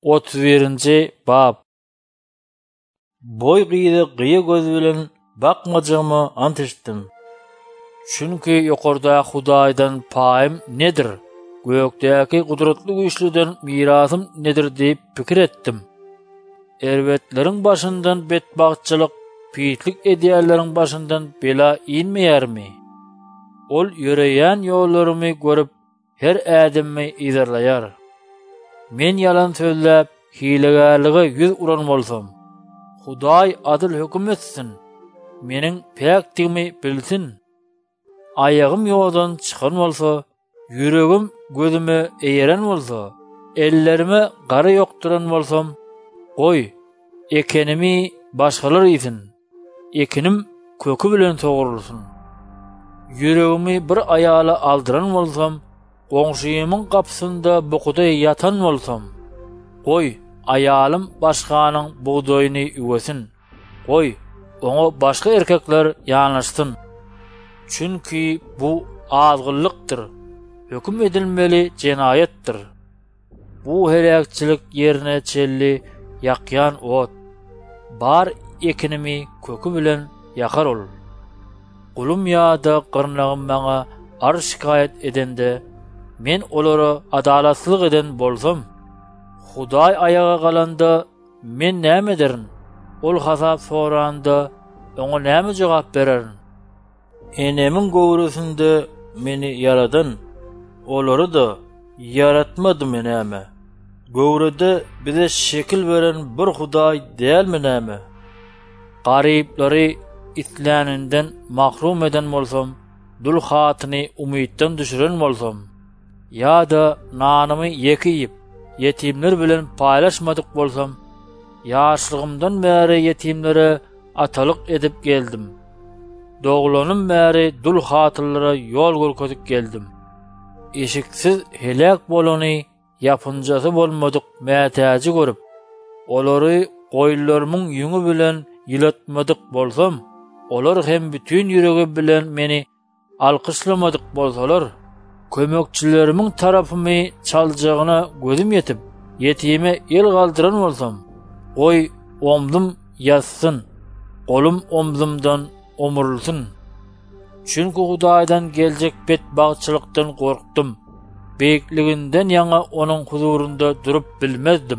31-nji bab. Boy gyýdy gyýa göz bilen bakmajygymy ant etdim. Çünki ýokarda Hudaýdan paýym nedir? Gökdäki gudratly güýçlüden mirasym nedir diýip pikir etdim. Erwetleriň başyndan betbagtçylyk, piýitlik edýärleriň başyndan bela inmeýärmi? Ol ýöreýän ýollarymy görüp her ädemmi izarlaýar. Men yalan sözläp, hilegärlige yüz uran bolsam, Hudaý adyl höküm etsin, meniň päkdigimi bilsin. Ayagym ýoldan çykan bolsa, ýüregim gözüme eýeren bolsa, ellerime gara ýokduran bolsam, goý, ekenimi başgalar ýysin, ekinim kökü bilen sogurulsun. Ýüregimi bir aýala aldyran bolsam, goňşymyň gapsynda bukuday ýatan bolsam, goý, aýalym başganyň buğdoýyny üwesin. Goý, oňa başga erkekler ýanaşsyn. Çünki bu azgynlykdyr, höküm edilmeli jenayetdir. Bu helakçylyk ýerine çelli ýakýan ot. Bar ekinimi kökü bilen ýakar ol. Gulum ýa-da gyrnagym maňa ar şikayet edende, men olary adalatlyk eden bolsam, Hudaý ayaga galanda men näme ederin? Ol hasap soranda oňa näme jogap bererin? Enemin gowrusynda meni yaradan, olary da yaratmady menäme? Gowruda bize şekil beren bir Hudaý dälmi näme? Garyplary itlaninden mahrum eden bolsam, dul hatyny umytdan düşüren bolsam, ýa-da nanymy ýekip yetimler bilen paýlaşmadyk bolsam, ýaşlygymdan bäri yetimlere atalyk edip geldim. Doglanym bäri dul hatyrlara ýol görkezip geldim. Eşiksiz helak bolany ýapynjasy bolmadyk mätäji görüp, olary goýullarynyň ýüňi bilen ýylatmadyk bolsam, olar hem bütün ýüregi bilen meni alkışlamadyk bolsalar, kömekçilerimiň tarapymy çaljagyna gözüm ýetip, yetime el galdyran bolsam, goý omdum ýassyn, golum omdumdan omurulsyn. Çünki Hudaýdan geljek betbagtçylykdan gorkdum. Beýikliginden ýaňa onuň huzurunda durup bilmezdim.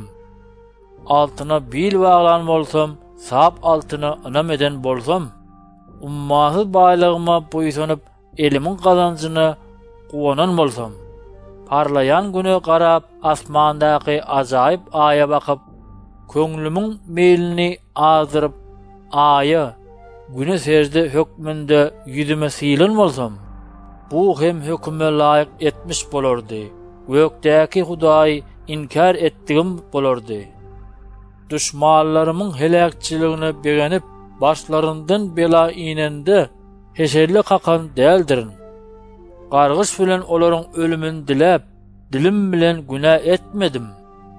Altyna bil baglan bolsam, sap altyna ynam eden bolsam, ummasyz baýlygyma boýsanyp elimiň gazanjyna guwanan bolsam, parlayan güne garap asmandaky ajaýyp aýa bakyp, köňlümiň meýlini azyryp aýa, güne sejde hökmünde ýüzüme sylan bolsam, bu hem höküme laýyk etmiş bolardy. Gökdäki Hudaý inkar etdigim bolardy. Düşmanlarymyň helakçylygyny begenip, başlaryndan bela inende heşerli kakan däldirin. Gargyş bilen olaryň ölümini dilep, dilim bilen günah etmedim.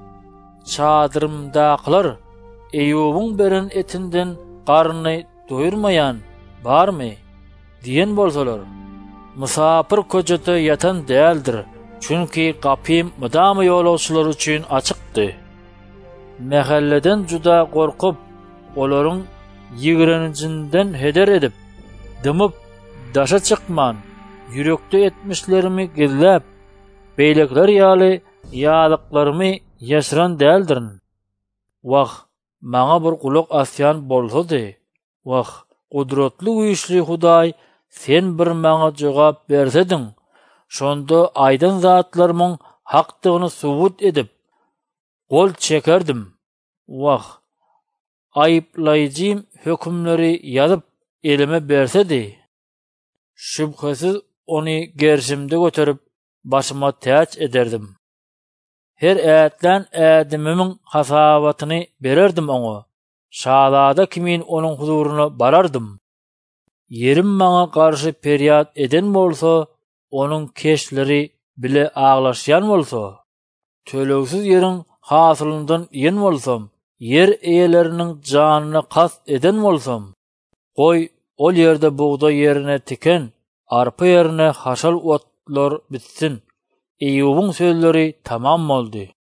Çadyrymdakylar Eýubyň beren etinden garny doýurmaýan barmy diýen bolsalar, musapir köjede ýatan däldir. Çünki gapym mydamy ýolagçylar üçin açykdy. Mahalleden juda gorkup, olaryň ýigrenjinden heder edip, dymyp daşa çykman, yürekde etmişlerimi gizläp, beýlekler ýaly ýalyklarymy ýaşyran däldirin. Wah, maňa bir kulak asýan bolsady, wah, gudratly güýçli Hudaý, sen bir maňa jogap bersedin, şonda aýdan zatlarymyň hakdygyny subut edip, gol çekerdim. Wah, aýyplaýjym hökümleri ýazyp elime bersedi, şübhesiz ony gerşimde göterip başyma täç ederdim. Her ätlen ädimimiň hasabatyny bererdim oňa. Şahzada kimin onuň huzuruna barardım. Yerim maňa garşy peryat eden bolsa, onuň keşleri bile aglaşýan bolsa, tölegsiz ýeriň hasylyndan ýen bolsam, yer eýeleriniň janyna kast eden bolsam, goý, ol ýerde buğda ýerine tiken, arpa ýerine haşal otlar bitsin. Eýubyň sözleri tamam boldy.